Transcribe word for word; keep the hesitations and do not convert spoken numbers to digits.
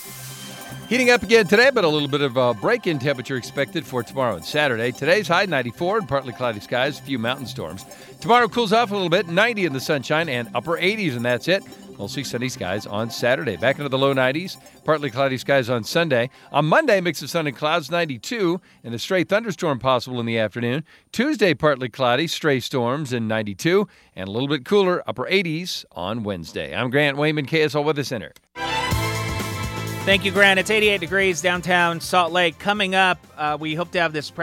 Heating up again today, but a little bit of a break-in temperature expected for tomorrow and Saturday. Today's high, ninety-four, and partly cloudy skies, a few mountain storms. Tomorrow cools off a little bit, ninety in the sunshine and upper eighties, and that's it. We'll see sunny skies on Saturday. Back into the low nineties, partly cloudy skies on Sunday. On Monday, mix of sun and clouds, ninety-two, and a stray thunderstorm possible in the afternoon. Tuesday, partly cloudy, stray storms, and ninety-two, and a little bit cooler, upper eighties on Wednesday. I'm Grant Wayman, K S L Weather Center. Thank you, Grant. It's eighty-eight degrees downtown Salt Lake. Coming up, uh, we hope to have this